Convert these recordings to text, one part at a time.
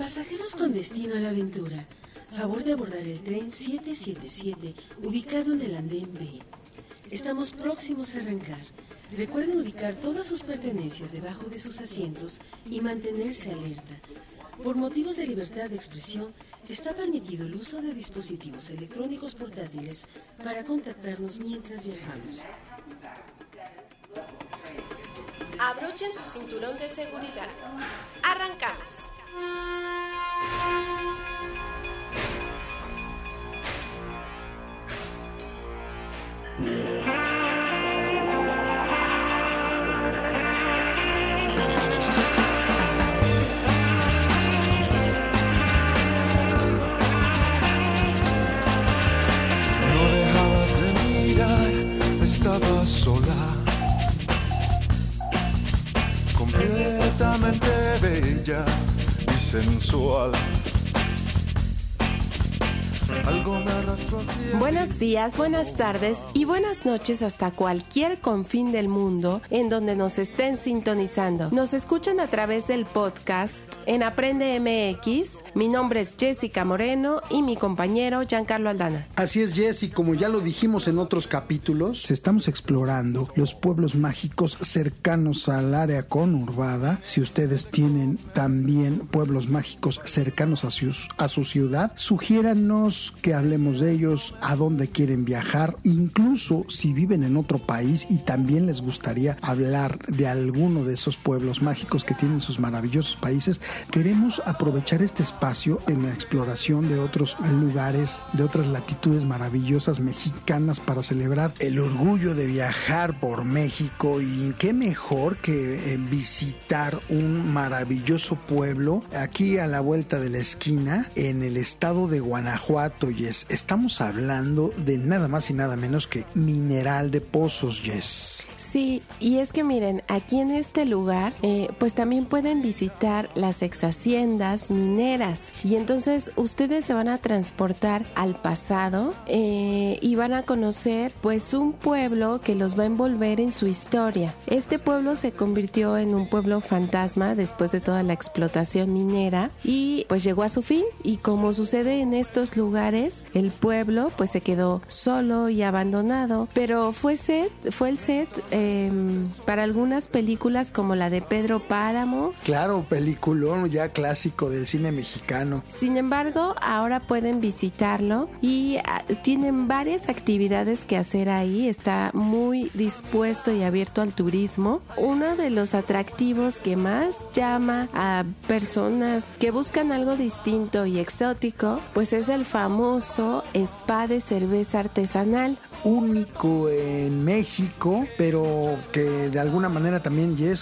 Pasajeros con destino a la aventura, favor de abordar el tren 777, ubicado en el andén B. Estamos próximos a arrancar. Recuerden ubicar todas sus pertenencias debajo de sus asientos y mantenerse alerta. Por motivos de libertad de expresión, está permitido el uso de dispositivos electrónicos portátiles para contactarnos mientras viajamos. Abrochen su cinturón de seguridad. ¡Arrancamos! No dejabas de mirar, estaba sola, completamente bella y sensual. Algo me arrastró hacia Buenos días, buenas tardes y buenas noches hasta cualquier confín del mundo en donde nos estén sintonizando. Nos escuchan a través del podcast en Aprende MX. Mi nombre es Jessica Moreno y mi compañero Giancarlo Aldana. Así es, Jessy, como ya lo dijimos en otros capítulos, estamos explorando los pueblos mágicos cercanos al área conurbada. Si ustedes tienen también pueblos mágicos cercanos a su ciudad, sugiéranos que hablemos de ellos, a dónde quieren viajar, incluso si viven en otro país y también les gustaría hablar de alguno de esos pueblos mágicos que tienen sus maravillosos países. Queremos aprovechar este espacio en la exploración de otros lugares, de otras latitudes maravillosas mexicanas para celebrar el orgullo de viajar por México. Y qué mejor que visitar un maravilloso pueblo aquí a la vuelta de la esquina en el estado de Guanajuato. Yes, estamos hablando de nada más y nada menos que Mineral de Pozos, Yes. Sí, y es que miren, aquí en este lugar, pues también pueden visitar las exhaciendas mineras. Y entonces ustedes se van a transportar al pasado y van a conocer pues un pueblo que los va a envolver en su historia. Este pueblo se convirtió en un pueblo fantasma después de toda la explotación minera y pues llegó a su fin. Y como sucede en estos lugares, el pueblo pues se quedó solo y abandonado, pero fue el set para algunas películas como la de Pedro Páramo. Claro, peliculón ya clásico del cine mexicano. Sin embargo, ahora pueden visitarlo y tienen varias actividades que hacer ahí. Está muy dispuesto y abierto al turismo. Uno de los atractivos que más llama a personas que buscan algo distinto y exótico, pues es el famoso spa de cerveza artesanal. Único en México, pero que de alguna manera también, Yes,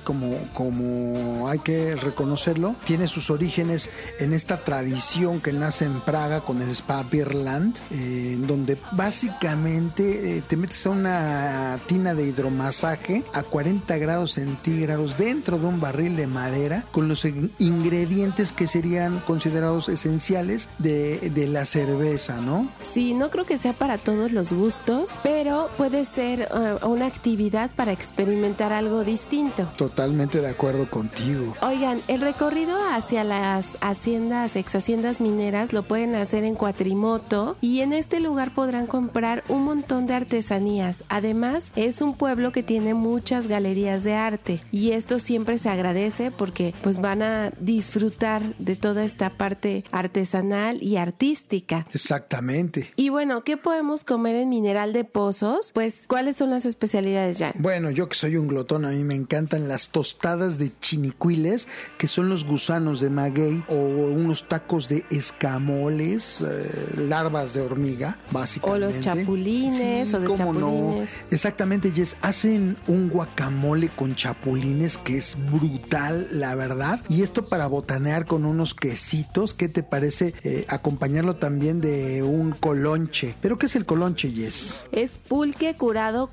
como hay que reconocerlo, tiene sus orígenes en esta tradición que nace en Praga con el Spa Beerland, donde básicamente te metes a una tina de hidromasaje a 40 grados centígrados dentro de un barril de madera con los ingredientes que serían considerados esenciales de la cerveza, ¿no? Sí, no creo que sea para todos los gustos, pero puede ser una actividad para experimentar algo distinto. Totalmente de acuerdo contigo. Oigan, el recorrido hacia las exhaciendas mineras lo pueden hacer en cuatrimoto y en este lugar podrán comprar un montón de artesanías. Además, es un pueblo que tiene muchas galerías de arte y esto siempre se agradece porque pues van a disfrutar de toda esta parte artesanal y artística. Exactamente. Y bueno, ¿qué podemos comer en Mineral de Pozos? Pues, ¿cuáles son las especialidades, Jan? Bueno, yo que soy un glotón, a mí me encantan las tostadas de chinicuiles, que son los gusanos de maguey, o unos tacos de escamoles, larvas de hormiga, básicamente. O los chapulines, sí, o de chapulines. No. Exactamente, Jess. Hacen un guacamole con chapulines que es brutal, la verdad. Y esto para botanear con unos quesitos. ¿Qué te parece acompañarlo también de un colonche? ¿Pero qué es el colonche, Jess? Es pulque curado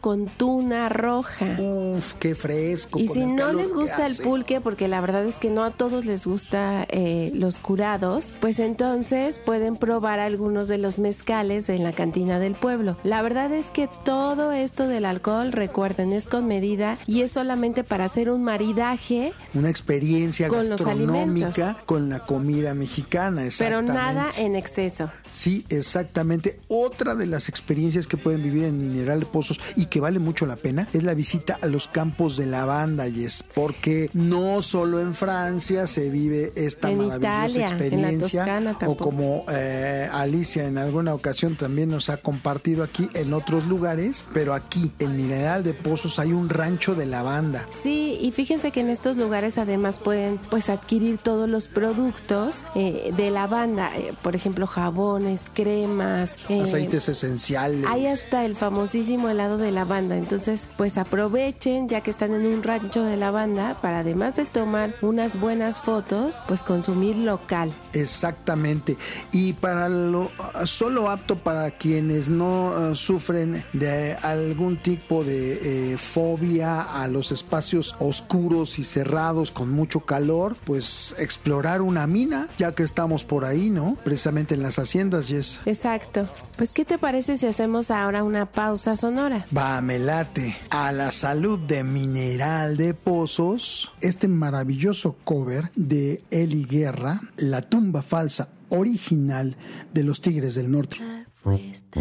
con tuna roja. Uf, qué fresco. Y con si el no calor les que gusta el hace. pulque, porque la verdad es que no a todos les gusta los curados, pues entonces pueden probar algunos de los mezcales en la cantina del pueblo. La verdad es que todo esto del alcohol, recuerden, es con medida y es solamente para hacer un maridaje, Una experiencia con los gastronómica alimentos. con la comida mexicana, pero exactamente. nada en exceso. Sí, exactamente. Otra de las experiencias que pueden vivir en Mineral de Pozos y que vale mucho la pena es la visita a los campos de lavanda, Yes, porque no solo en Francia se vive esta En maravillosa Italia, experiencia, en la Toscana o tampoco. como Alicia en alguna ocasión también nos ha compartido aquí en otros lugares, pero aquí en Mineral de Pozos hay un rancho de lavanda. Sí, y fíjense que en estos lugares además pueden pues adquirir todos los productos de lavanda, por ejemplo jabones, cremas, Aceites esenciales. hay hasta el famosísimo helado de lavanda. Entonces pues aprovechen ya que están en un rancho de lavanda para además de tomar unas buenas fotos pues consumir local. Exactamente. Y para solo apto para quienes no sufren de algún tipo de fobia a los espacios oscuros y cerrados con mucho calor, pues explorar una mina, ya que estamos por ahí, ¿no? Precisamente en las haciendas, Yes. Exacto. Pues ¿qué te parece si hacemos ahora una pausa sonora? Va, me late. A la salud de Mineral de Pozos, este maravilloso cover de Eli Guerra, La tumba falsa original de los Tigres del Norte. Te fuiste.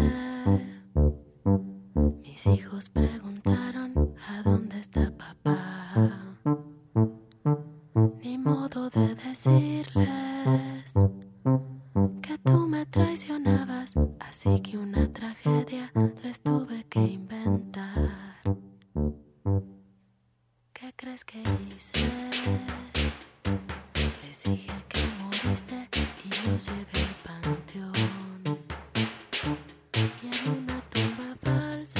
Mis hijos preguntaron a dónde está papá. Ni modo de decirles que tú me traicionabas, así que una tragedia les tuve que inventar. ¿Qué crees que hice? Les dije que moriste y los llevé al panteón. Y en una tumba falsa,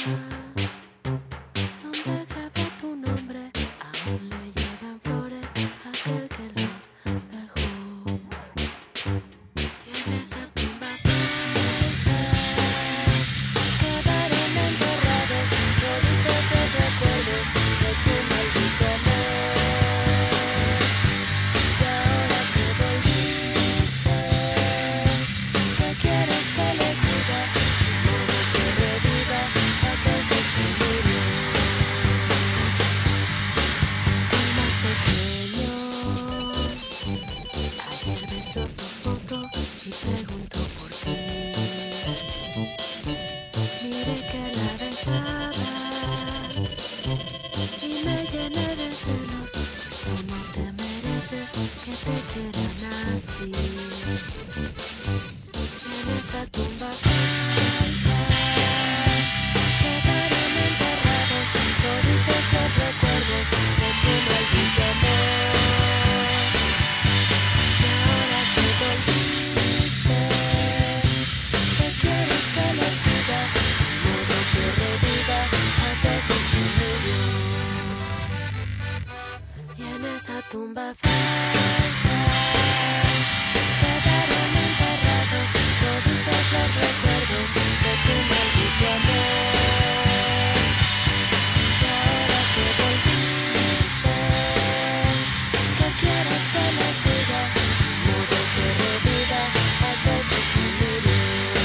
donde grabé tu nombre, aún le llevan flores a aquel que los dejó. Y en esa tumba falsa quedaron enterrados toditos los recuerdos de tu maldito amor. Y ahora que volviste, ¿qué quieres que les diga? De modo que reviva aquel que se murió. El más pequeño ayer besó tu foto y preguntó por qué. Miré que la besaba y me llené de celos, pues tú no te mereces que te quieran así. Y en esa tumba falsa quedaron enterrados toditos los recuerdos de tu maldito amor. Y ahora que volviste, ¿qué quieres que les diga? De modo que reviva aquel que se murió. Y en esa tumba falsa quedaron enterrados toditos los recuerdos de tu maldito amor. Y ahora que volviste, ¿qué quieres que les diga? De modo que reviva aquel que se murió.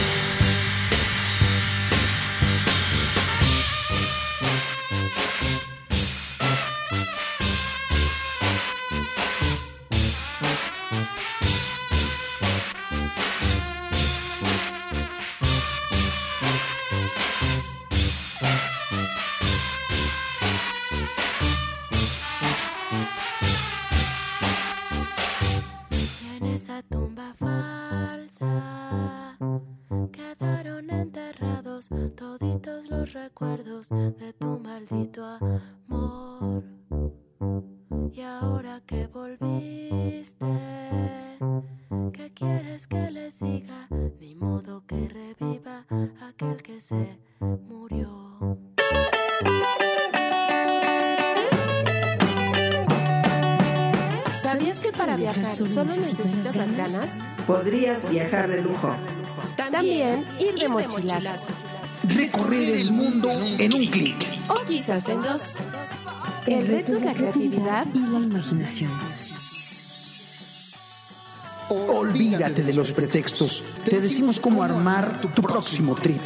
Y en esa tumba falsa quedaron enterrados toditos los recuerdos de tu maldito amor. Y ahora que volviste, ¿qué quieres que les diga? Ni modo que reviva aquel que se murió. ¿Sabías que para viajar solo necesitas las ganas? Podrías viajar de lujo. También ir de mochilazo. recorrer el mundo en un clic. O quizás en dos. El reto es la creatividad y la imaginación. Olvídate de los pretextos. Te decimos cómo armar tu próximo trip.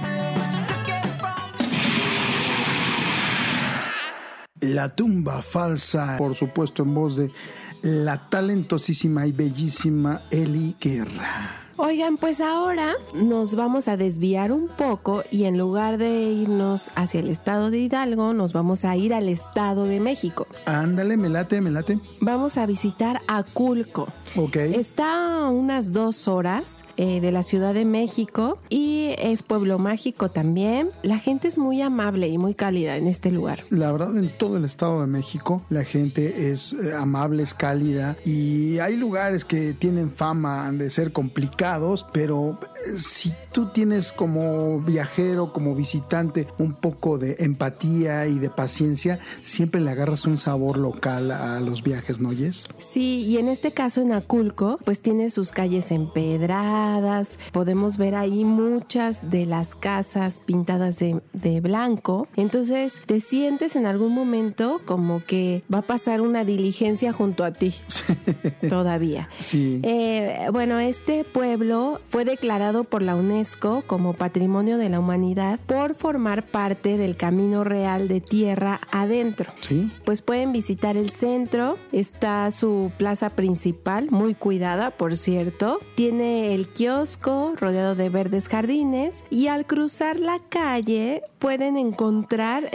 La tumba falsa, por supuesto, en voz de la talentosísima y bellísima Eli Guerra. Oigan, pues ahora nos vamos a desviar un poco y en lugar de irnos hacia el estado de Hidalgo, nos vamos a ir al estado de México. Ándale, me late. Vamos a visitar Aculco. Ok. Está a unas 2 horas de la Ciudad de México y es pueblo mágico también. La gente es muy amable y muy cálida en este lugar. La verdad, en todo el estado de México, la gente es amable, es cálida y hay lugares que tienen fama de ser complicados, pero si tú tienes como viajero, como visitante, un poco de empatía y de paciencia, siempre le agarras un sabor local a los viajes, ¿no, Jess? Sí, y en este caso en Aculco, pues tiene sus calles empedradas, podemos ver ahí muchas de las casas pintadas de blanco, entonces te sientes en algún momento como que va a pasar una diligencia junto a ti, todavía. Sí. Bueno, este pueblo fue declarado por la UNESCO como Patrimonio de la Humanidad por formar parte del Camino Real de Tierra Adentro. Sí. Pues pueden visitar el centro, está su plaza principal, muy cuidada, por cierto. Tiene el kiosco rodeado de verdes jardines y al cruzar la calle pueden encontrar,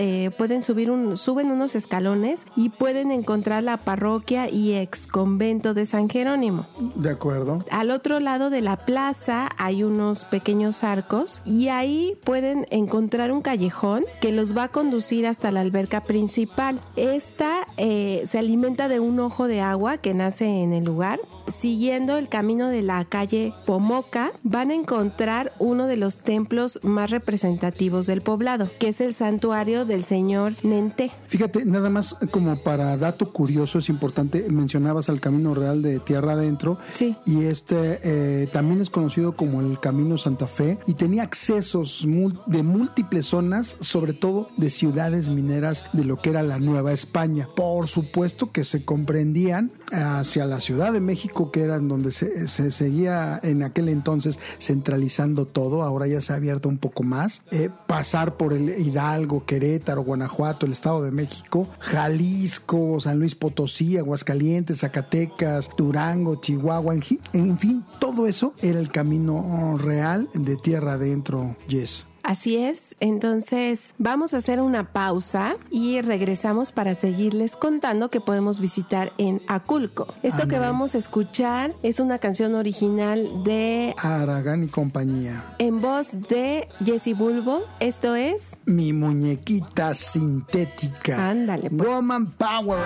suben unos escalones y pueden encontrar la parroquia y ex convento de San Jerónimo. De acuerdo. Al otro lado de la plaza hay unos pequeños arcos y ahí pueden encontrar un callejón que los va a conducir hasta la alberca principal. Esta se alimenta de un ojo de agua que nace en el lugar. Siguiendo el camino de la calle Pomoca, van a encontrar uno de los templos más representativos del poblado, que es el santuario del señor Nenté. Fíjate, nada más como para dato curioso, es importante, mencionabas al Camino Real de Tierra Adentro. Sí. Y también es conocido como el Camino Santa Fe y tenía accesos de múltiples zonas, sobre todo de ciudades mineras de lo que era la Nueva España. Por supuesto que se comprendían hacia la Ciudad de México, que era donde se seguía en aquel entonces centralizando todo. Ahora ya se ha abierto un poco más. Pasar por el Hidalgo, Querétaro, Guanajuato, el Estado de México, Jalisco, San Luis Potosí, Aguascalientes, Zacatecas, Durango, Chihuahua, en fin, todo eso era el Camino Real de Tierra Adentro, Yes. Así es, entonces vamos a hacer una pausa y regresamos para seguirles contando que podemos visitar en Aculco. Esto que vamos a escuchar es una canción original de Aragán y compañía, en voz de Jessy Bulbo. Esto es Mi Muñequita Sintética. Ándale, pues. Woman Power.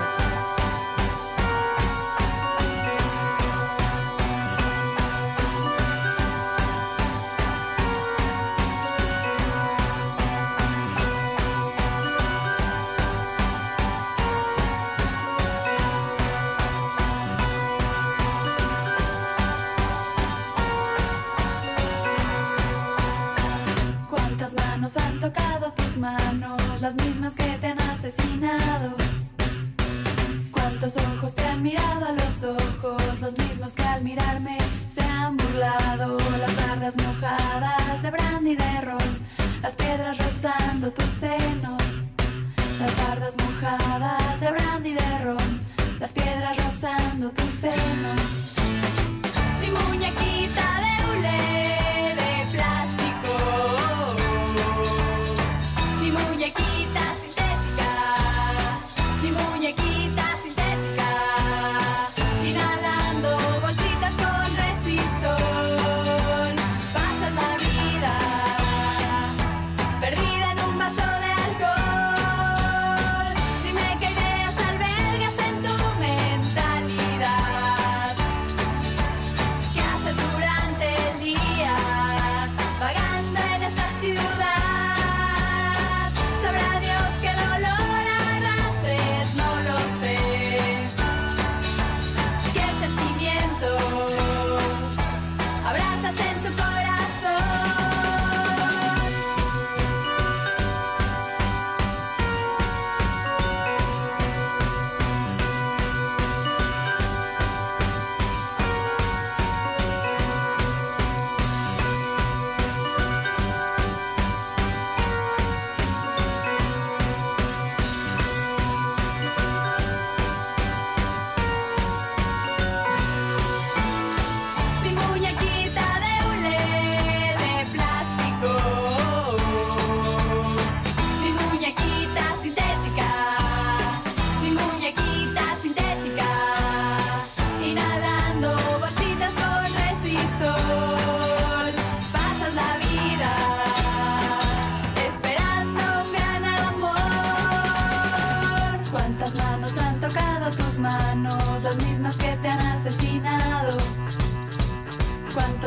¿Cuántas manos han tocado tus manos? Las mismas que te han asesinado. ¿Cuántos ojos te han mirado a los ojos? Los mismos que al mirarme se han burlado. Las bardas mojadas de brandy y de ron, las piedras rozando tus senos. Las bardas mojadas de brandy y de ron, las piedras rozando tus senos. Mi muñequita de hule de plástico, mi muñequita sintética, mi muñequita sintética, inhalando bolsitas con resistol. Pasas la vida perdida en un vaso de alcohol. Dime qué ideas albergas en tu mentalidad.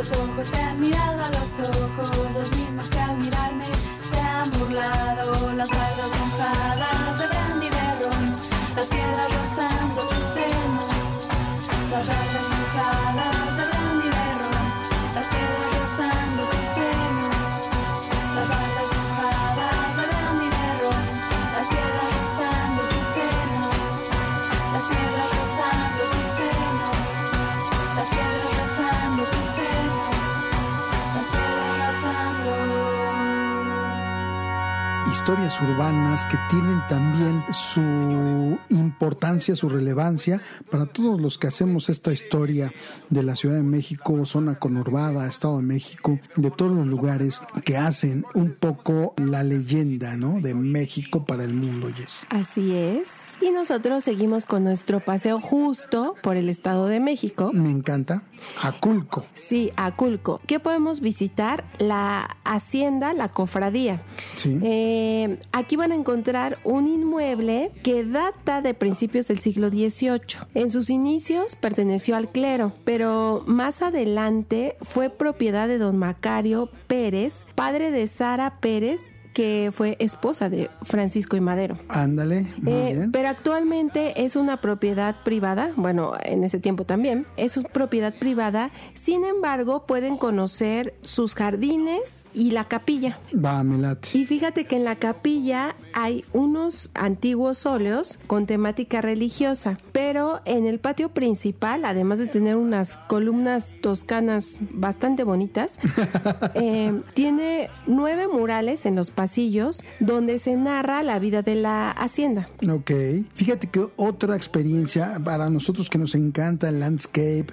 Estos ojos te han mirado a los ojos, los mismos que al mirarme se han burlado. Las bardas mojadas de brandy de ron, las piedras rozando tus senos. Las bardas mojadas de brandy de ron, las piedras rozando tus senos. Las bardas mojadas de brandy de ron, las piedras rozando tus senos. Las piedras rozando tus senos. Las piedras rozando tus senos. Las piedras rozando. Historias urbanas que tienen también su importancia, su relevancia para todos los que hacemos esta historia de la Ciudad de México, zona conurbada, Estado de México, de todos los lugares que hacen un poco la leyenda, ¿no?, de México para el mundo, Jess. Así es. Y nosotros seguimos con nuestro paseo justo por el Estado de México. Me encanta. Aculco. Sí, Aculco. ¿Qué podemos visitar? La hacienda, la cofradía. Sí. Aquí van a encontrar un inmueble que data de principios del siglo XVIII. En sus inicios perteneció al clero, pero más adelante fue propiedad de don Macario Pérez, padre de Sara Pérez, que fue esposa de Francisco I. Madero. Ándale, muy bien. Pero actualmente es una propiedad privada, bueno, en ese tiempo también, es una propiedad privada, sin embargo pueden conocer sus jardines y la capilla. Va, me late. Y fíjate que en la capilla hay unos antiguos óleos con temática religiosa, pero en el patio principal, además de tener unas columnas toscanas bastante bonitas, tiene 9 murales en los pasillos donde se narra la vida de la hacienda. Ok. Fíjate que otra experiencia para nosotros que nos encanta el landscape,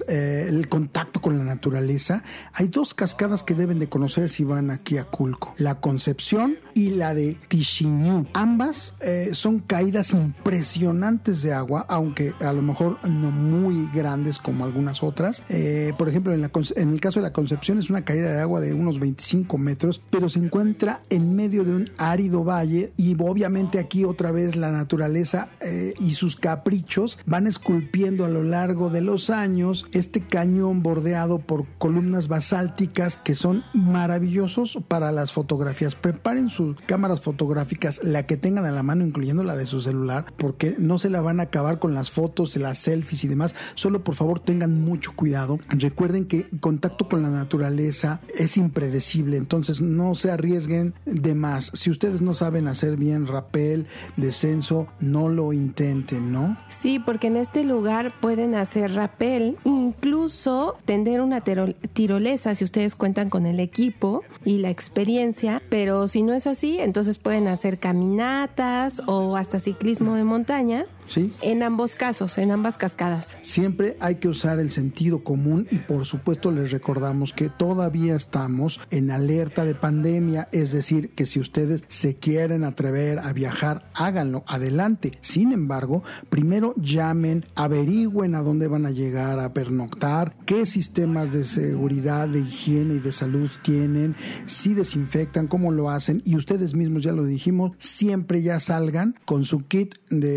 el contacto con la naturaleza, hay 2 cascadas que deben de conocer si van aquí a Aculco. La Concepción y la de Tixinú. Ambas son caídas impresionantes de agua, aunque a lo mejor no muy grandes como algunas otras. Por ejemplo, en el caso de la Concepción es una caída de agua de unos 25 metros, pero se encuentra en medio de un árido valle y obviamente aquí otra vez la naturaleza y sus caprichos van esculpiendo a lo largo de los años este cañón bordeado por columnas basálticas que son maravillosos para las fotografías. Preparen sus cámaras fotográficas, la que tengan a la mano, incluyendo la de su celular, porque no se la van a acabar con las fotos, las selfies y demás. Solo por favor tengan mucho cuidado. Recuerden que el contacto con la naturaleza es impredecible, entonces no se arriesguen de más. Si ustedes no saben hacer bien rapel, descenso, no lo intenten, ¿no? Sí, porque en este lugar pueden hacer rapel, incluso tender una tirolesa si ustedes cuentan con el equipo y la experiencia, pero si no es así, entonces pueden hacer caminatas o hasta ciclismo de montaña. Sí. En ambos casos, en ambas cascadas. Siempre hay que usar el sentido común y por supuesto les recordamos que todavía estamos en alerta de pandemia, es decir, que si ustedes se quieren atrever a viajar, háganlo, adelante. Sin embargo, primero llamen, averigüen a dónde van a llegar a pernoctar, qué sistemas de seguridad, de higiene y de salud tienen, si desinfectan, cómo lo hacen, y ustedes mismos, ya lo dijimos, siempre ya salgan con su kit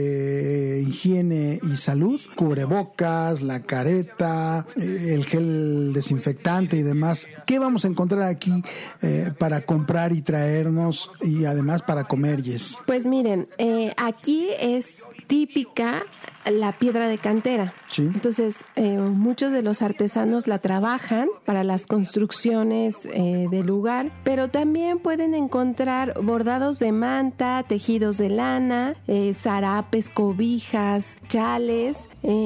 de higiene y salud, cubrebocas, la careta, el gel desinfectante y demás. ¿Qué vamos a encontrar aquí para comprar y traernos y además para comer, Jess? Pues miren, aquí es típica la piedra de cantera. Sí. Entonces, muchos de los artesanos la trabajan para las construcciones del lugar, pero también pueden encontrar bordados de manta, tejidos de lana, zarapes, cobijas, chales,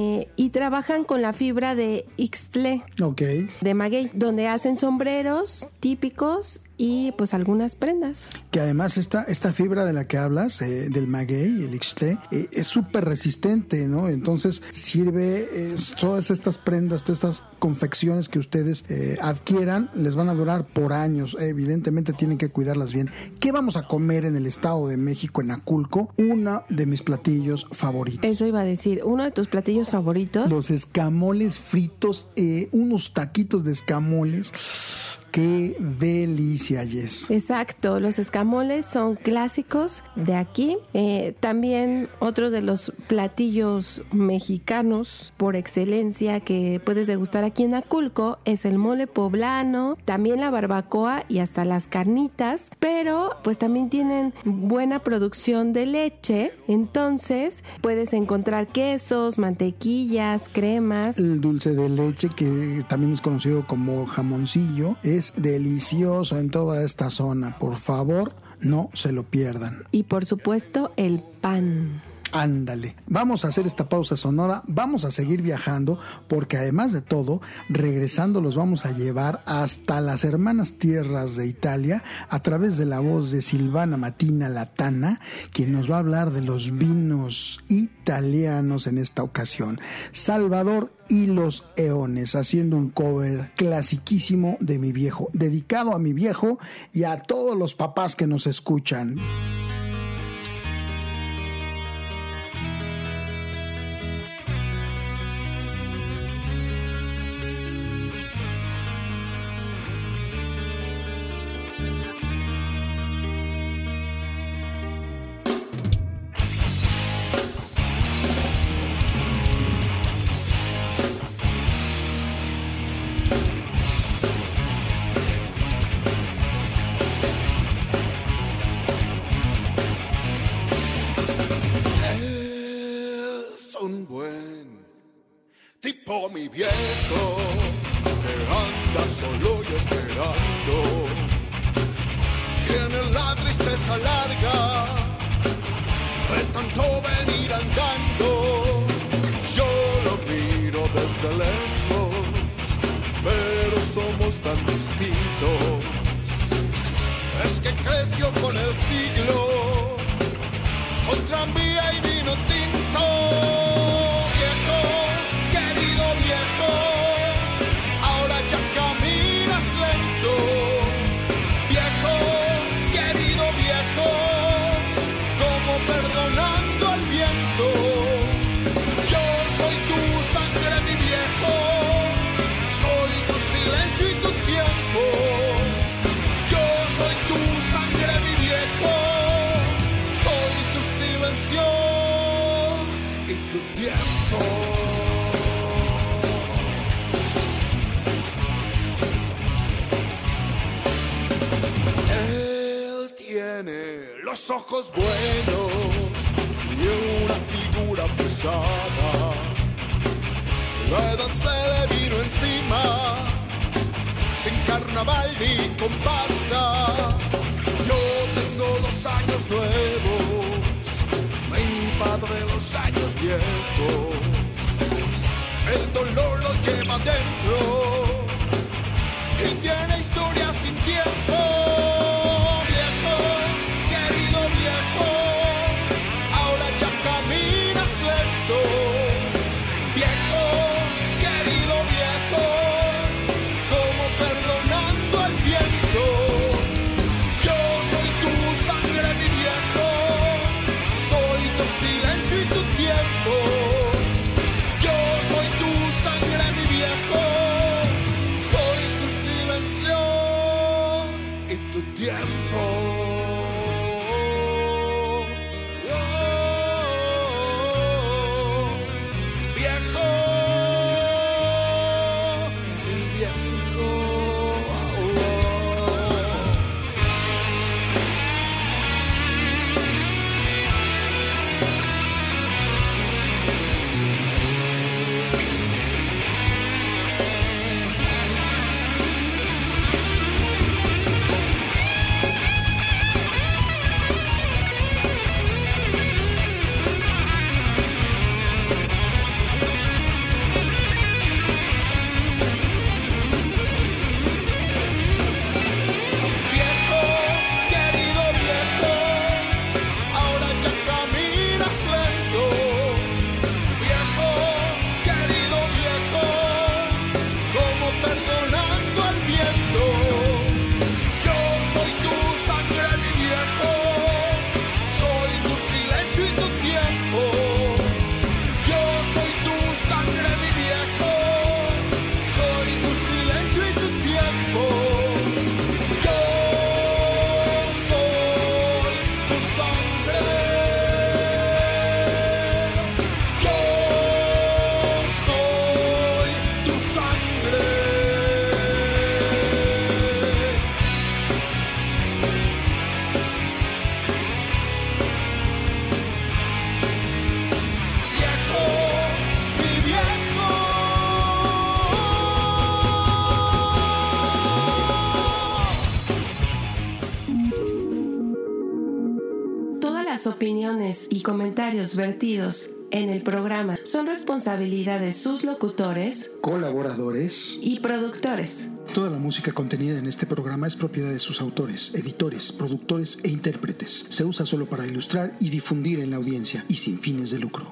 y trabajan con la fibra de Ixtle, Okay. de maguey, donde hacen sombreros típicos y pues algunas prendas. Que además esta fibra de la que hablas, del maguey, el Ixtle, es súper resistente, ¿no? Entonces sirve, todas estas prendas, todas estas confecciones que ustedes adquieran, les van a durar por años. Evidentemente tienen que cuidarlas bien. ¿Qué vamos a comer en el Estado de México, en Aculco? Uno de mis platillos favoritos. Eso iba a decir, uno de tus platillos favoritos. Los escamoles fritos, unos taquitos de escamoles. ¡Qué delicia, Jess! Exacto, los escamoles son clásicos de aquí. También otro de los platillos mexicanos por excelencia que puedes degustar aquí en Aculco es el mole poblano, también la barbacoa y hasta las carnitas, pero pues también tienen buena producción de leche, entonces puedes encontrar quesos, mantequillas, cremas. El dulce de leche, que también es conocido como jamoncillo, es delicioso en toda esta zona. Por favor, no se lo pierdan. Y por supuesto, el pan. Ándale, vamos a hacer esta pausa sonora, vamos a seguir viajando porque además de todo, regresando los vamos a llevar hasta las hermanas tierras de Italia a través de la voz de Silvana Mattina Latana, quien nos va a hablar de los vinos italianos en esta ocasión. Salvador y los Eones, haciendo un cover clasiquísimo de Mi Viejo, dedicado a mi viejo y a todos los papás que nos escuchan. Tipo mi viejo, que anda solo y esperando. Tiene la tristeza larga de tanto venir andando. Yo lo miro desde lejos, pero somos tan distintos. Es que creció con el siglo, con tranvía y vino tinto. Viejo, ahora ya caminas lento. Viejo, querido viejo, como perdonando al viento. Yo soy tu sangre, mi viejo, soy tu silencio y tu tiempo. Yo soy tu sangre, mi viejo, soy tu silencio y tu tiempo. Los ojos buenos y una figura pesada. La edad se le vino encima, sin carnaval ni comparsa. Yo tengo los años nuevos, mi padre los años viejos. El dolor lo lleva dentro y tiene historia sin tiempo. Silencio y tu tiempo. Yo soy tu sangre, mi viejo. Las opiniones y comentarios vertidos en el programa son responsabilidad de sus locutores, colaboradores y productores. Toda la música contenida en este programa es propiedad de sus autores, editores, productores e intérpretes. Se usa solo para ilustrar y difundir en la audiencia y sin fines de lucro.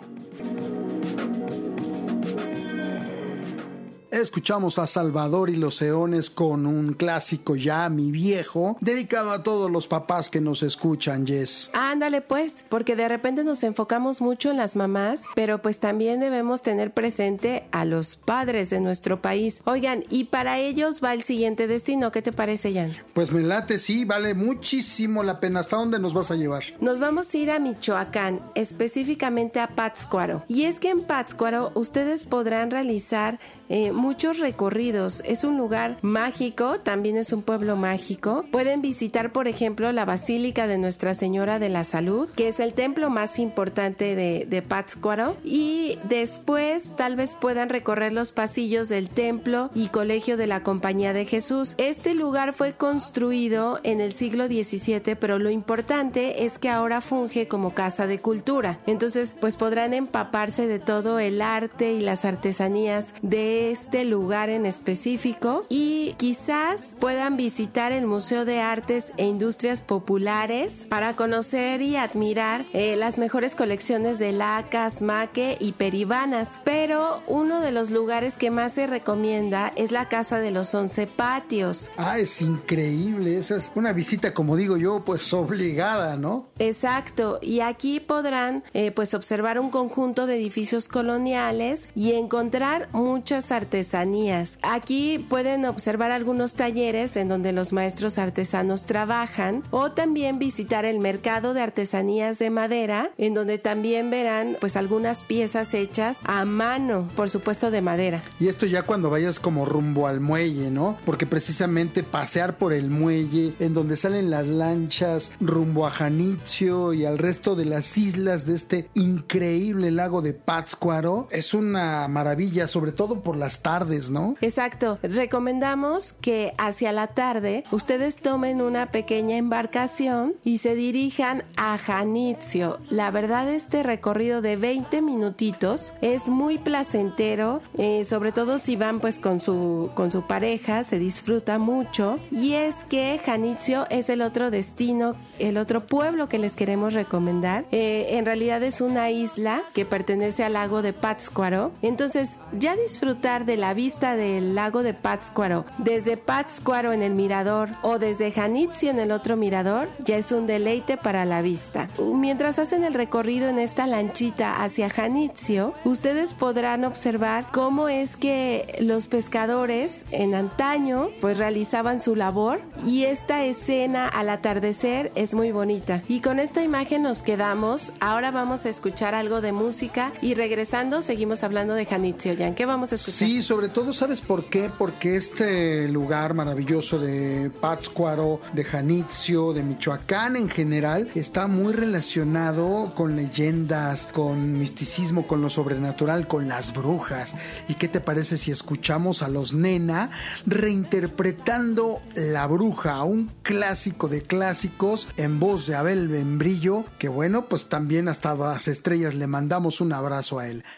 Escuchamos a Salvador y los Eones con un clásico ya, Mi Viejo, dedicado a todos los papás que nos escuchan, Jess. Ándale pues, porque de repente nos enfocamos mucho en las mamás, pero pues también debemos tener presente a los padres de nuestro país. Oigan, y para ellos va el siguiente destino, ¿qué te parece, Jan? Pues me late, sí, vale muchísimo la pena. ¿Hasta dónde nos vas a llevar? Nos vamos a ir a Michoacán, específicamente a Pátzcuaro. Y es que en Pátzcuaro ustedes podrán realizar muchos recorridos. Es un lugar mágico, también es un pueblo mágico. Pueden visitar, por ejemplo, la Basílica de Nuestra Señora de la Salud, que es el templo más importante de Pátzcuaro, y después tal vez puedan recorrer los pasillos del templo y colegio de la Compañía de Jesús. Este lugar fue construido en el siglo XVII, pero lo importante es que ahora funge como casa de cultura. Entonces, pues podrán empaparse de todo el arte y las artesanías de este lugar en específico, y quizás puedan visitar el Museo de Artes e Industrias Populares para conocer y admirar las mejores colecciones de lacas, maque y peribanas. Pero uno de los lugares que más se recomienda es la Casa de los 11 Patios. Ah, es increíble. Esa es una visita, como digo yo, pues obligada, ¿no? Exacto, y aquí podrán pues observar un conjunto de edificios coloniales y encontrar muchas artesanías. Aquí pueden observar algunos talleres en donde los maestros artesanos trabajan, o también visitar el mercado de artesanías de madera, en donde también verán pues algunas piezas hechas a mano, por supuesto de madera. Y esto ya cuando vayas como rumbo al muelle, ¿no? Porque precisamente pasear por el muelle, en donde salen las lanchas rumbo a Janitzio y al resto de las islas de este increíble lago de Pátzcuaro, es una maravilla, sobre todo por las tardes, ¿no? Exacto. Recomendamos que hacia la tarde ustedes tomen una pequeña embarcación y se dirijan a Janitzio. La verdad, este recorrido de 20 minutitos es muy placentero, sobre todo si van pues con su pareja, se disfruta mucho. Y es que Janitzio es el otro destino, el otro pueblo que les queremos recomendar. En realidad es una isla que pertenece al lago de Pátzcuaro. Entonces, ya disfrutar de la vista del lago de Pátzcuaro desde Pátzcuaro en el mirador o desde Janitzio en el otro mirador ya es un deleite para la vista. Mientras hacen el recorrido en esta lanchita hacia Janitzio, ustedes podrán observar cómo es que los pescadores en antaño pues realizaban su labor, y esta escena al atardecer es muy bonita. Y con esta imagen nos quedamos. Ahora vamos a escuchar algo de música y regresando seguimos hablando de Janitzio. Jan, ¿qué vamos a escuchar? Sí, sobre todo, ¿sabes por qué? Porque este lugar maravilloso de Pátzcuaro, de Janitzio, de Michoacán en general, está muy relacionado con leyendas, con misticismo, con lo sobrenatural, con las brujas. ¿Y qué te parece si escuchamos a los Nena reinterpretando La Bruja, un clásico de clásicos, en voz de Abel Membrillo, que bueno, pues también hasta las estrellas le mandamos un abrazo a él.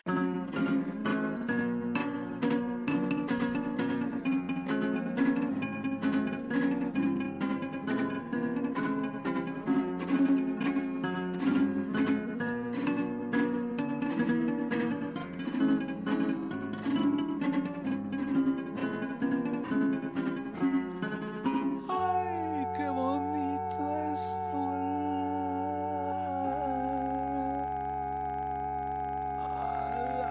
Ay, qué bonito es volar a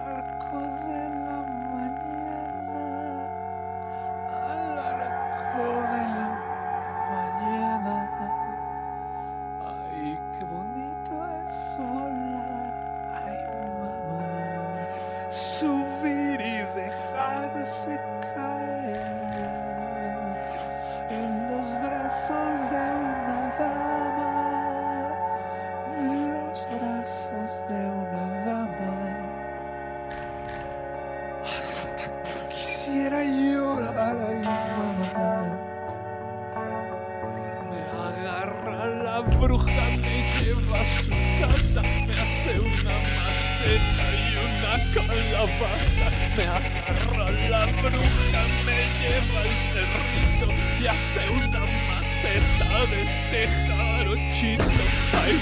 maceta y una calabaza. Me agarra la bruja, me lleva al cerrito y hace una maceta de este jarochito. Ay,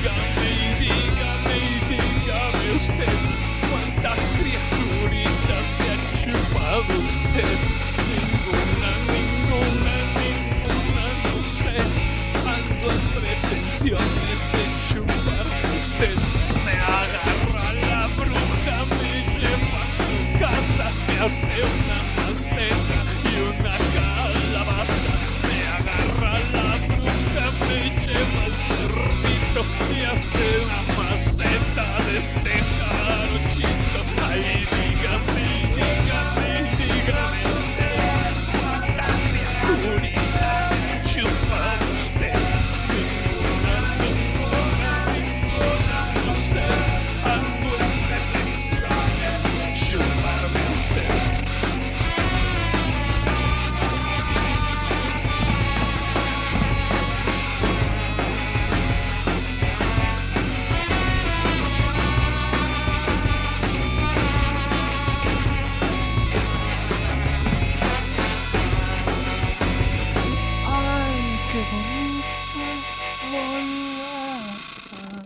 dígame usted, ¿cuántas criaturitas se ha chupado usted? Ninguna, no sé. Ando en pretensiones de chuparme usted. Me agarra la bruja, me lleva a su casa, me hace una maceta y una calabaza. Me agarra la bruja, me lleva al cerdito y hace una maceta de este jarochito. Ay, dígame usted, ¿cuántas criaturitas se chupa usted? Ninguna, no sé. Ando en pretensiones de chuparme usted. Ay, qué bonito es volar.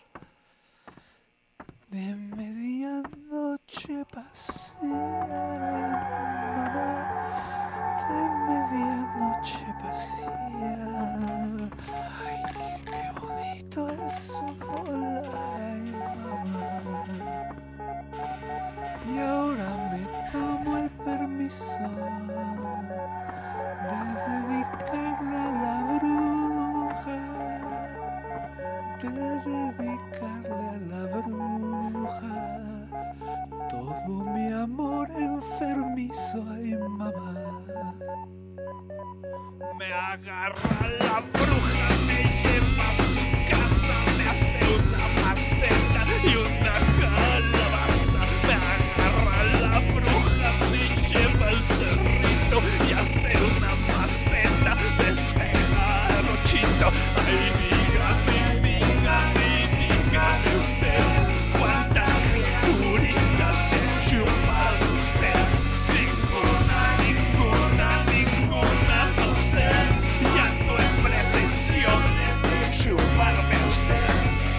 De medianoche pasear, ay, mamá. De medianoche pasear. Ay, qué bonito es volar, ay, mamá. Y ahora me tomo el permiso de dedicarle a la bruja, de dedicarle a la bruja todo mi amor enfermizo, ay, mamá. Me agarra la bruja, me lleva a su casa, me hace una maceta y una calabaza. Me agarra la bruja, me lleva al cerrito y hace una maceta de este jarochito. Ay, dígame usted, ¿cuántas criaturitas se ha chupado usted? Ninguna, no sé. Y ando en pretensiones de chuparme usted.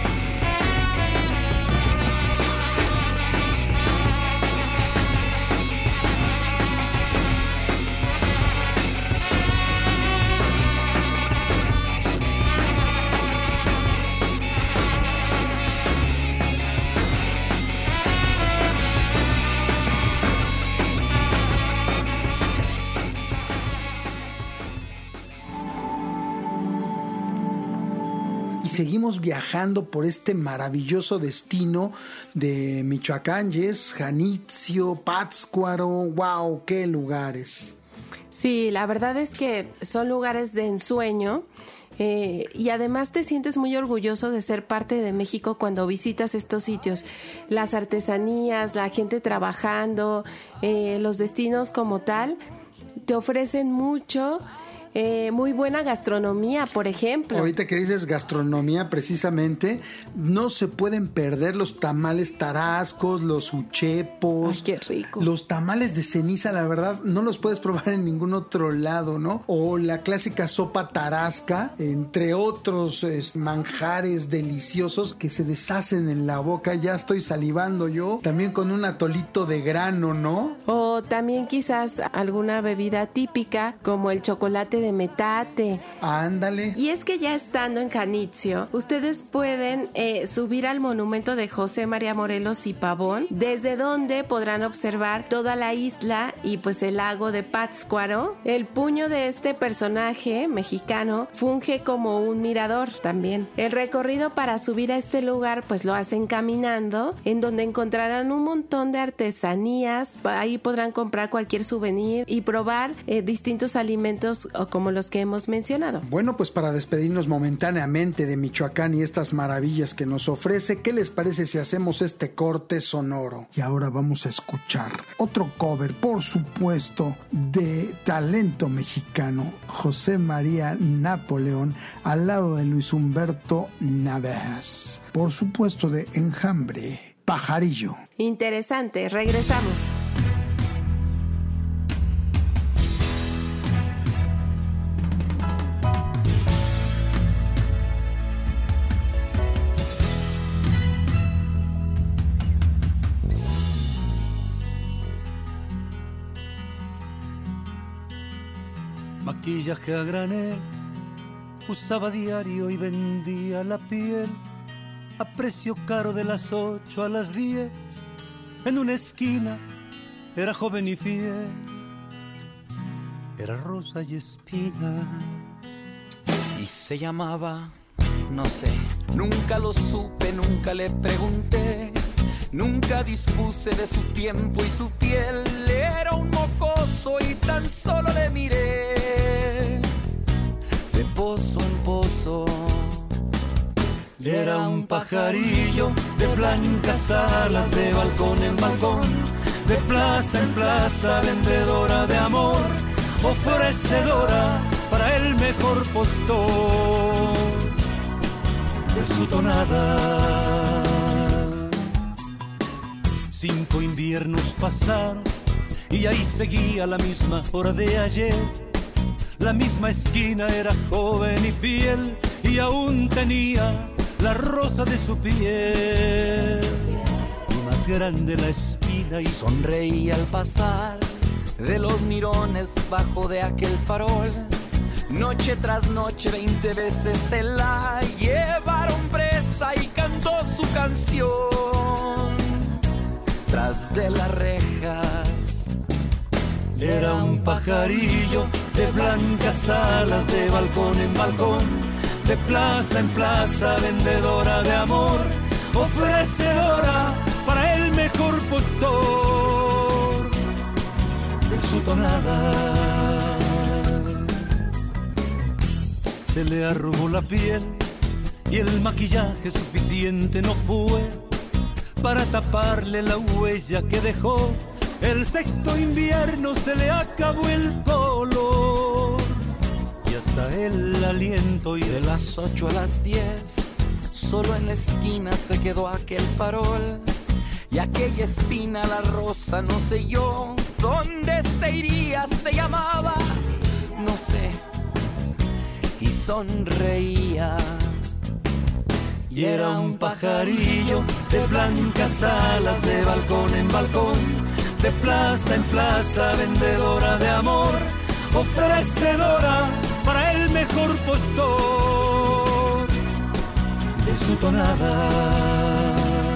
Y seguimos viajando por este maravilloso destino de Michoacán, Yes, Janitzio, Pátzcuaro, wow, qué lugares. Sí, la verdad es que son lugares de ensueño. Y además te sientes muy orgulloso de ser parte de México cuando visitas estos sitios. Las artesanías, la gente trabajando, los destinos como tal, te ofrecen mucho. Muy buena gastronomía, por ejemplo. Ahorita que dices gastronomía, precisamente, no se pueden perder los tamales tarascos, los uchepos. Ay, qué rico. Los tamales de ceniza, la verdad, no los puedes probar en ningún otro lado, ¿no? O la clásica sopa tarasca, entre otros manjares deliciosos que se deshacen en la boca. Ya estoy salivando yo. También con un atolito de grano, ¿no? O también quizás alguna bebida típica, como el chocolate de metate. Ándale. Y es que ya estando en Janitzio, ustedes pueden subir al monumento de José María Morelos y Pavón, desde donde podrán observar toda la isla y pues el lago de Pátzcuaro. El puño de este personaje mexicano funge como un mirador también. El recorrido para subir a este lugar pues lo hacen caminando, en donde encontrarán un montón de artesanías. Ahí podrán comprar cualquier souvenir y probar distintos alimentos como los que hemos mencionado. Bueno, pues para despedirnos momentáneamente de Michoacán y estas maravillas que nos ofrece, ¿qué les parece si hacemos este corte sonoro? Y ahora vamos a escuchar otro cover, por supuesto, de talento mexicano, José María Napoleón, al lado de Luis Humberto Navejas. Por supuesto, de Enjambre. Pajarillo. Interesante, regresamos. Maquillaje a granel, usaba diario y vendía la piel a precio caro de las 8 a las 10. En una esquina era joven y fiel, era rosa y espina. Y se llamaba, no sé, nunca lo supe, nunca le pregunté, nunca dispuse de su tiempo y su piel. Era un mocoso y tan solo le miré de pozo en pozo. Era un pajarillo de blancas alas, de balcón en balcón, de plaza en plaza, vendedora de amor, ofrecedora para el mejor postor de su tonada. 5 inviernos pasaron y ahí seguía la misma hora de ayer. La misma esquina, era joven y fiel y aún tenía la rosa de su piel. Y más grande la espina y sonreía al pasar de los mirones bajo de aquel farol. Noche tras noche 20 veces se la llevaron presa y cantó su canción tras de las rejas. Era un pajarillo de blancas alas, de balcón en balcón, de plaza en plaza, vendedora de amor, ofrecedora para el mejor postor de su tonada. Se le arrugó la piel y el maquillaje suficiente no fue para taparle la huella que dejó. El 6º invierno se le acabó el color y hasta el aliento, y de las 8 a las 10 solo en la esquina se quedó aquel farol. Y aquella espina, la rosa, no sé yo dónde se iría, se llamaba, no sé, y sonreía. Y era un pajarillo de blancas alas, de balcón en balcón, de plaza en plaza, vendedora de amor, ofrecedora para el mejor postor de su tonada.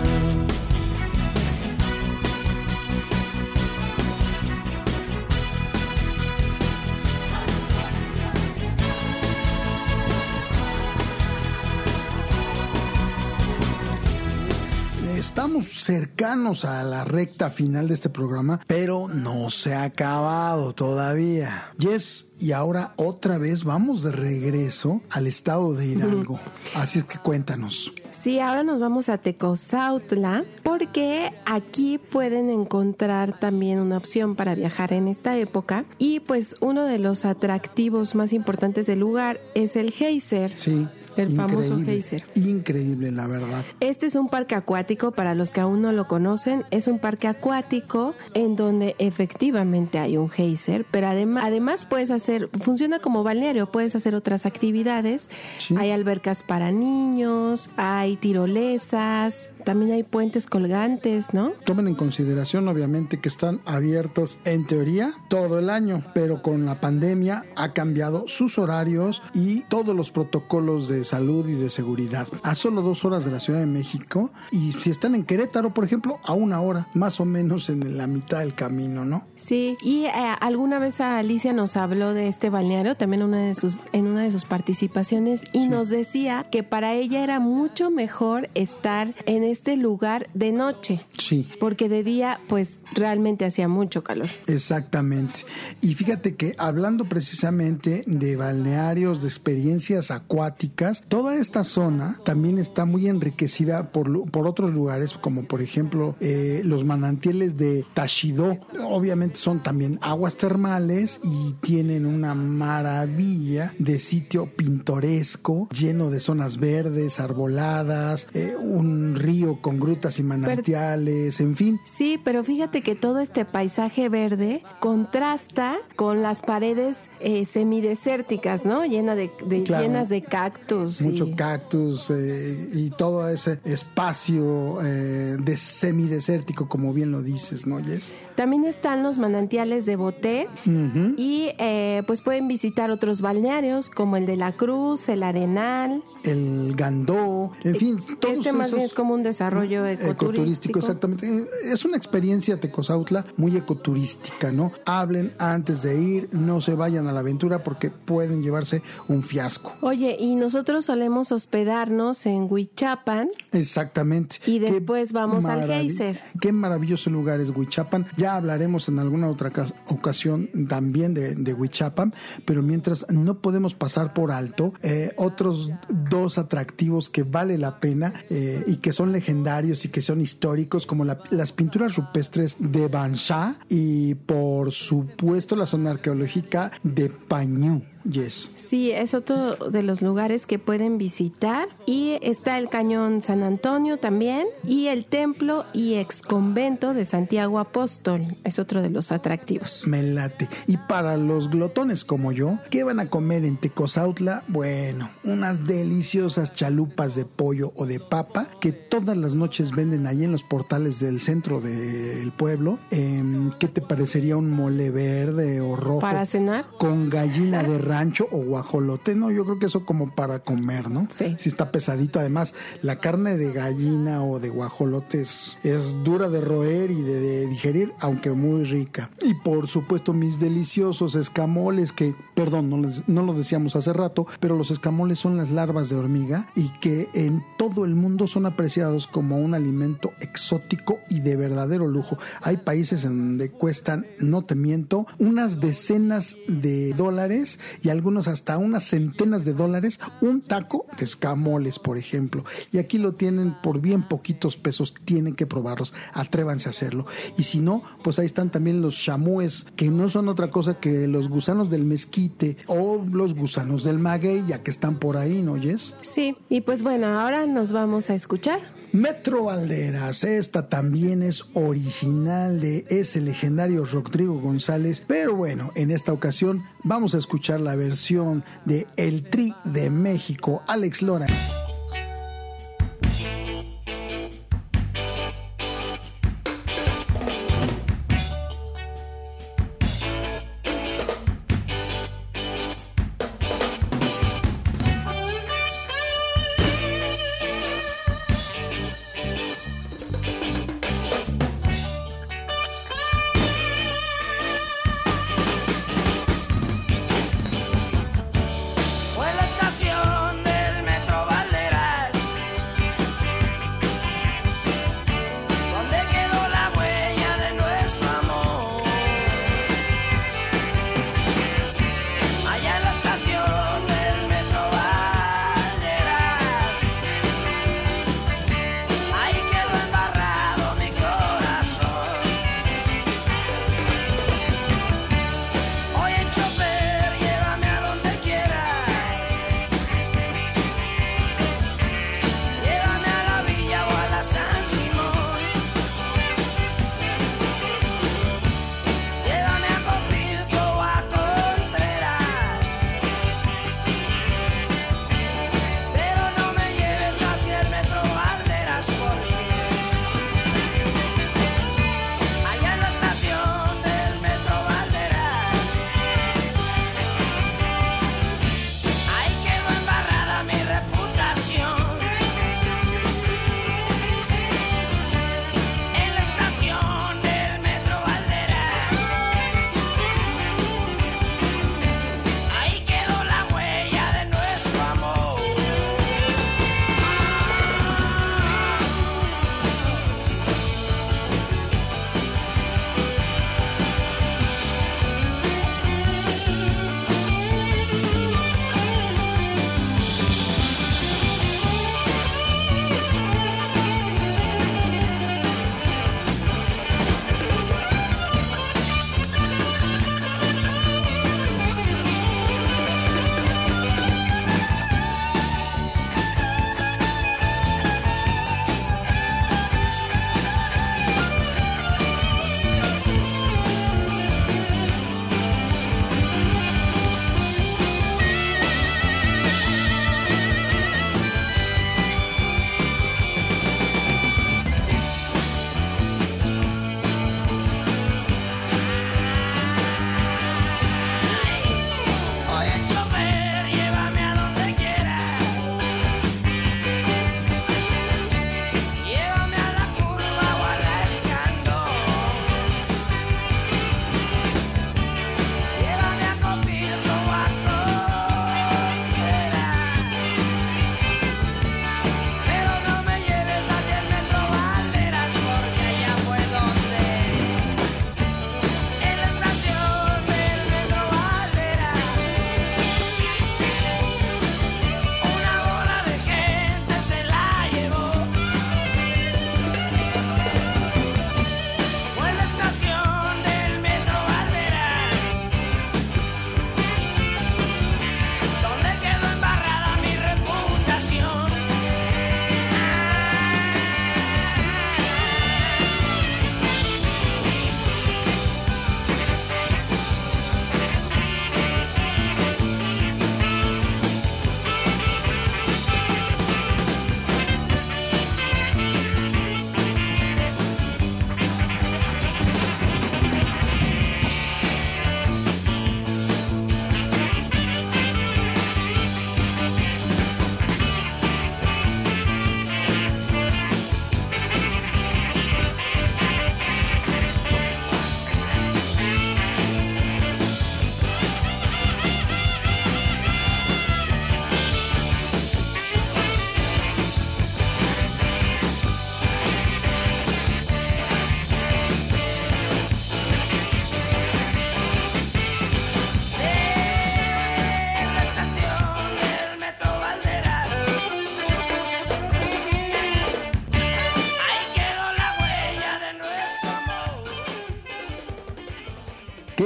Estamos cercanos a la recta final de este programa, pero no se ha acabado todavía. Yes, y ahora otra vez vamos de regreso al estado de Hidalgo. Así es que cuéntanos. Sí, ahora nos vamos a Tecozautla, porque aquí pueden encontrar también una opción para viajar en esta época. Y pues uno de los atractivos más importantes del lugar es el geyser. Sí. El famoso geyser. Increíble, la verdad. Este es un parque acuático, para los que aún no lo conocen. Es un parque acuático en donde efectivamente hay un geyser, pero además puedes hacer, funciona como balneario, puedes hacer otras actividades. Sí. Hay albercas para niños, hay tirolesas, también hay puentes colgantes, ¿no? Tomen en consideración, obviamente, que están abiertos en teoría todo el año, pero con la pandemia ha cambiado sus horarios y todos los protocolos de salud y de seguridad. A solo 2 horas de la Ciudad de México, y si están en Querétaro, por ejemplo, a 1 hora, más o menos en la mitad del camino, ¿no? Sí, y alguna vez Alicia nos habló de este balneario, también en una de sus participaciones, y sí, nos decía que para ella era mucho mejor estar en este lugar de noche. Sí. Porque de día, pues, realmente hacía mucho calor. Exactamente. Y fíjate que hablando precisamente de balnearios, de experiencias acuáticas, toda esta zona también está muy enriquecida por otros lugares, como por ejemplo los manantiales de Taxidó. Obviamente son también aguas termales y tienen una maravilla de sitio pintoresco, lleno de zonas verdes, arboladas, un río río con grutas y manantiales, en fin. Sí, pero fíjate que todo este paisaje verde contrasta con las paredes semidesérticas, ¿no? Llenas de cactus. Mucho cactus y todo ese espacio de semidesértico, como bien lo dices, ¿no, Jess? También están los manantiales de Boté y pues pueden visitar otros balnearios como el de la Cruz, el Arenal, el Gandó, en fin, todos este más bien es como un desarrollo ecoturístico. Exactamente. Es una experiencia Tecozautla muy ecoturística, ¿no? Hablen antes de ir, no se vayan a la aventura porque pueden llevarse un fiasco. Oye, y nosotros solemos hospedarnos en Huichapan. Exactamente. Y después vamos al geyser. Qué maravilloso lugar es Huichapan. Ya hablaremos en alguna otra ocasión también de Huichapan, pero mientras no podemos pasar por alto otros dos atractivos que vale la pena y que son legendarios y que son históricos, como las pinturas rupestres de Banshá y por supuesto la zona arqueológica de Pañú. Yes. Sí, es otro de los lugares que pueden visitar. Y está el Cañón San Antonio también, y el templo y exconvento de Santiago Apóstol es otro de los atractivos. Me late. Y para los glotones como yo, ¿qué van a comer en Tecozautla? Bueno, unas deliciosas chalupas de pollo o de papa que todas las noches venden ahí en los portales del centro del pueblo. ¿Qué te parecería un mole verde o rojo? ¿Para cenar? Con gallina de rancho o guajolote, no, yo creo que eso como para comer, ¿no? Sí. Sí está pesadito, además la carne de gallina o de guajolote es dura de roer y de digerir, aunque muy rica. Y por supuesto mis deliciosos escamoles que, perdón, no lo decíamos hace rato, pero los escamoles son las larvas de hormiga y que en todo el mundo son apreciados como un alimento exótico y de verdadero lujo. Hay países en donde cuestan, no te miento, unas decenas de dólares y algunos hasta unas centenas de dólares un taco de escamoles, por ejemplo. Y aquí lo tienen por bien poquitos pesos, tienen que probarlos, atrévanse a hacerlo. Y si no, pues ahí están también los chamúes, que no son otra cosa que los gusanos del mezquite o los gusanos del maguey, ya que están por ahí, ¿no oyes? Sí, y pues bueno, ahora nos vamos a escuchar Metro Valderas. Esta también es original de ese legendario Rodrigo González, pero bueno, en esta ocasión vamos a escuchar la versión de El Tri de México, Alex Lora. Fue la estación del Metro Valderas.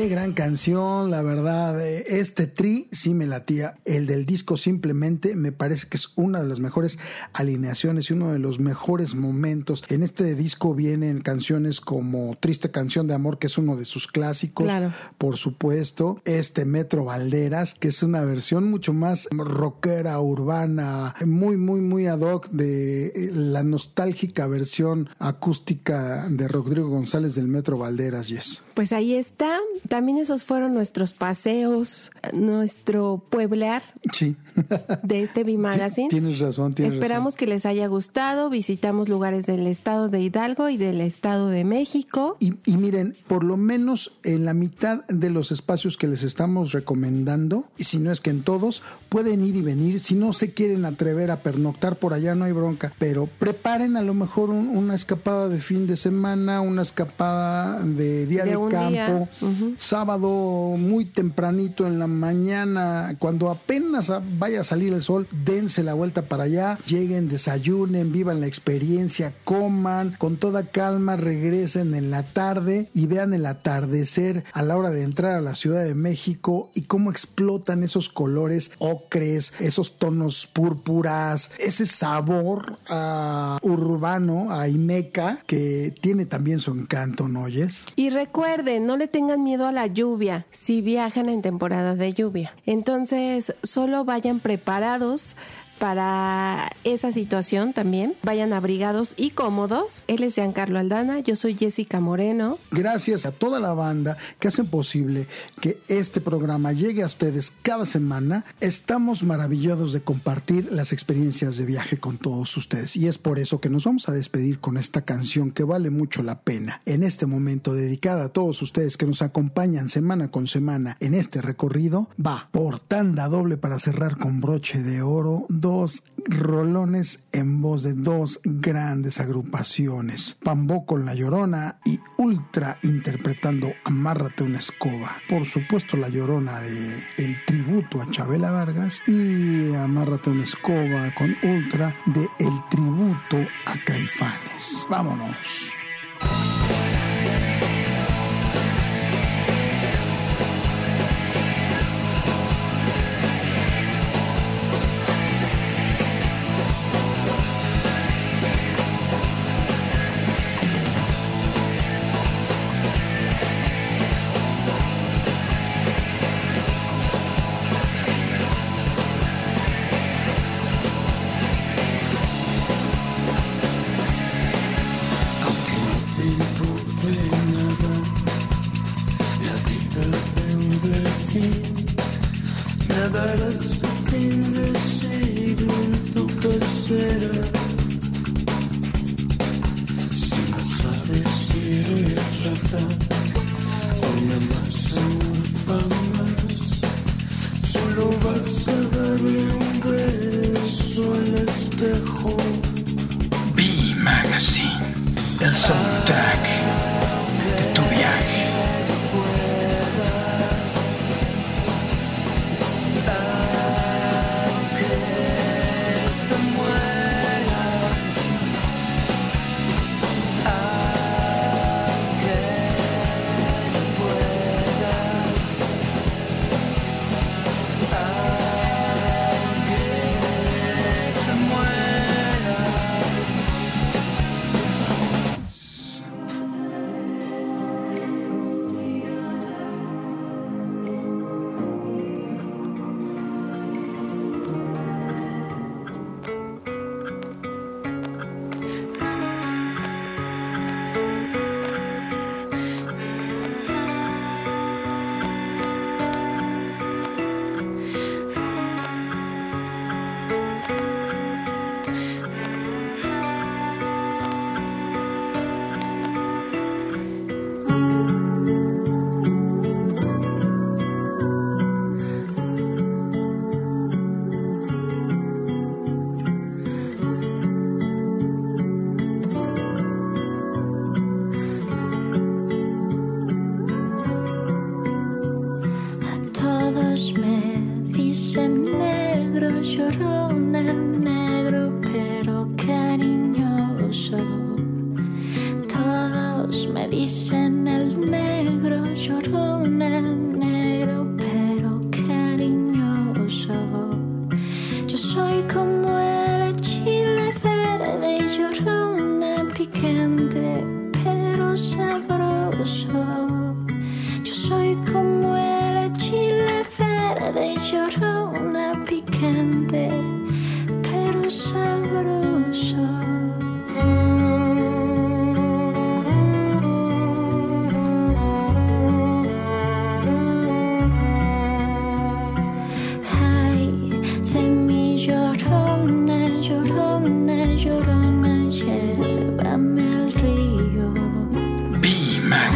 Qué gran canción, la verdad. Este tri sí me latía. El del disco Simplemente me parece que es una de las mejores alineaciones y uno de los mejores momentos. En este disco vienen canciones como Triste Canción de Amor, que es uno de sus clásicos, Claro. por supuesto. Metro Valderas, que es una versión mucho más rockera, urbana, muy, muy, muy ad hoc de la nostálgica versión acústica de Rodrigo González del Metro Valderas, Yes. Pues ahí está. También esos fueron nuestros paseos, nuestro pueblear Sí. de este B-Magazine. Tienes razón, Esperamos que les haya gustado. Visitamos lugares del estado de Hidalgo y del estado de México. Y miren, por lo menos en la mitad de los espacios que les estamos recomendando, y si no es que en todos, pueden ir y venir. Si no se quieren atrever a pernoctar por allá, no hay bronca, pero preparen a lo mejor una escapada de fin de semana, una escapada de día de un campo, día. Uh-huh. Sábado muy tempranito en la mañana, cuando apenas vaya a salir el sol, dense la vuelta para allá, lleguen, desayunen, vivan la experiencia, coman, con toda calma, regresen en la tarde y vean el atardecer a la hora de entrar a la Ciudad de México y cómo explotan esos colores ocres, esos tonos púrpuras, ese sabor urbano, a Imeca, que tiene también su encanto, ¿no oyes? Y recuerden, no le tengan miedo a la lluvia si viajan en temporada de lluvia. Entonces, solo vayan preparados para esa situación también. Vayan abrigados y cómodos. Él es Giancarlo Aldana, yo soy Jessica Moreno. Gracias a toda la banda que hacen posible que este programa llegue a ustedes cada semana. Estamos maravillados de compartir las experiencias de viaje con todos ustedes y es por eso que nos vamos a despedir con esta canción que vale mucho la pena. En este momento, dedicada a todos ustedes que nos acompañan semana con semana en este recorrido, va por tanda doble para cerrar con broche de oro. 2 rolones en voz de 2 grandes agrupaciones, Pambó con La Llorona y Ultra interpretando Amárrate una escoba. Por supuesto, La Llorona de el tributo a Chabela Vargas y Amárrate una escoba con Ultra de el tributo a Caifanes. Vámonos. Nadarás un fin de siglo en tu pecera. Si no sabes si eres rata o una masa morfamas, solo vas a darle un beso al espejo. B-Magazine, el soundtrack de tu viaje.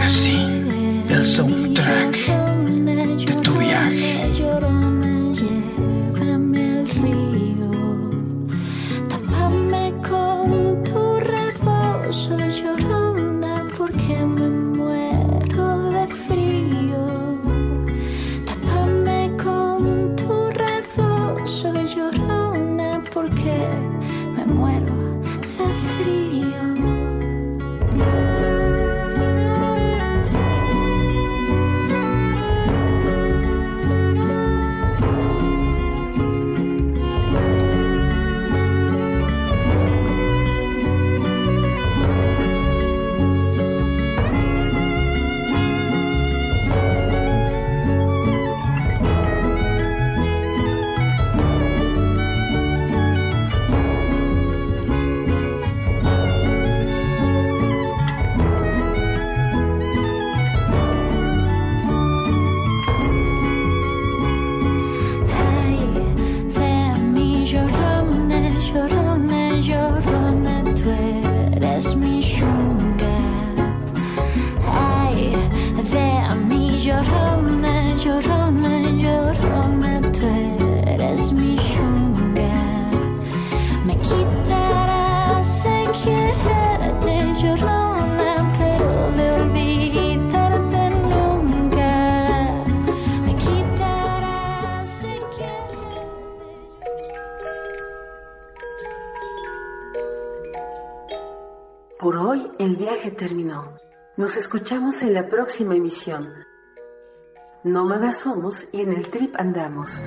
así el soundtrack de tu viaje. Llorona, llévame al río, tápame con tu rebozo, llorona, porque me muero de frío. Tápame con tu rebozo, llorona, porque me muero de frío. Por hoy el viaje terminó. Nos escuchamos en la próxima emisión. Nómadas somos y en el trip andamos.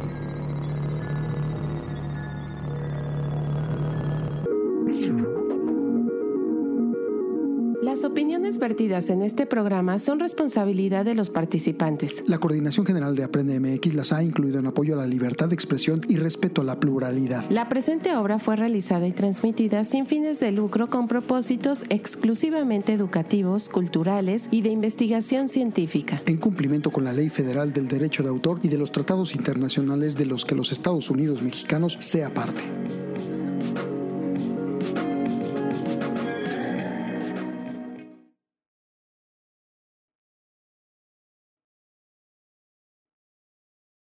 Las opiniones vertidas en este programa son responsabilidad de los participantes. La Coordinación General de Aprende MX las ha incluido en apoyo a la libertad de expresión y respeto a la pluralidad. La presente obra fue realizada y transmitida sin fines de lucro con propósitos exclusivamente educativos, culturales y de investigación científica. En cumplimiento con la Ley Federal del Derecho de Autor y de los tratados internacionales de los que los Estados Unidos mexicanos sea parte.